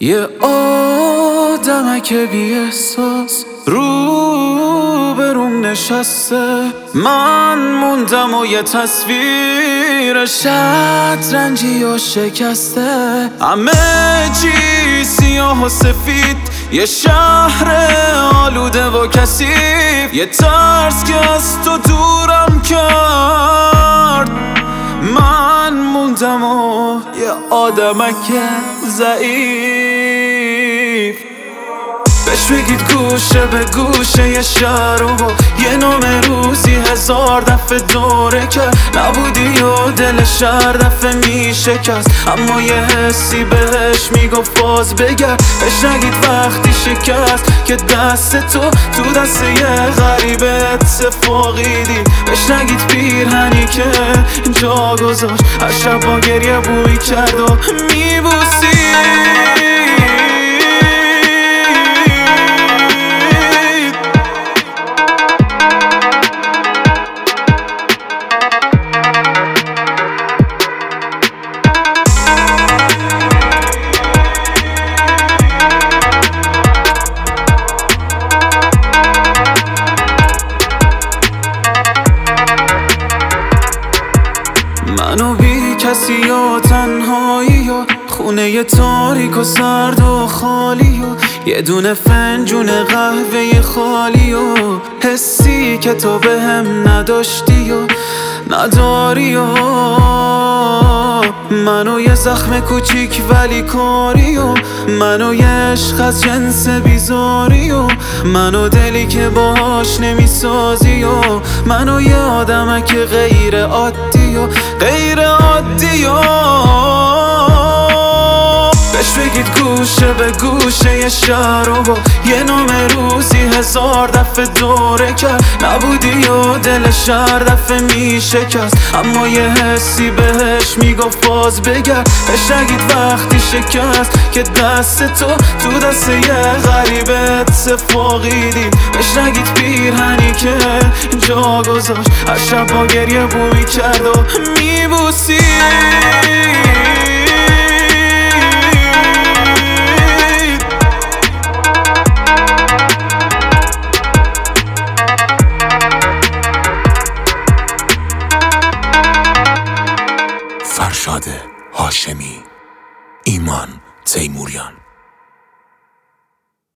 یه آدمک بی احساس رو بروم نشسته، من موندم و یه تصویر شطرنجی و شکسته. همه چی سیاه و سفید، یه شهر آلوده و کثیف، یه ترس که از تو دورم کرد. من موندم و یه آدمک ضعیف. بهش بگید گوشه به گوشه یه شهر و یه نام روزی 1000 دفعه دوره کرد. نبودی و دل شهر دفعه میشکست، اما یه حسی بهش میگفت باز بگرد. بهش نگید وقتی شکست که دست تو دست یه غریبه اتفاقی دید. بهش نگید پیرهنی که جا گذاشت هر شب با گریه بوی کرد و میبوسی. منو بی کسی و تنهایی و خونه تاریک و سرد و خالی و یه دونه فنجون قهوه خالی و حسی که تو بهم نداشتی و نداری و منو یه زخم کوچیک ولی کاری و منو یه عشق از جنس بیزاری و منو دلی که باهاش نمیسازی و منو یه آدمک غیر عادی و غیر عادی و بهش بگید گوشه به گوشه یه شهر و یه نام روزی 1000 دفعه دوره کرد. نبودی و دل شهر دفعه میشکست، اما یه حسی بهش میگفت باز بگرد. بهش نگید وقتی شکست که دست تو دست یه غریبه اتفاقی دید. بهش نگید پیرهنی که جا گذاشت هر شب با گریه بوی کرد و میبوسی. فرشاد هاشمی، ایمان تیموریان.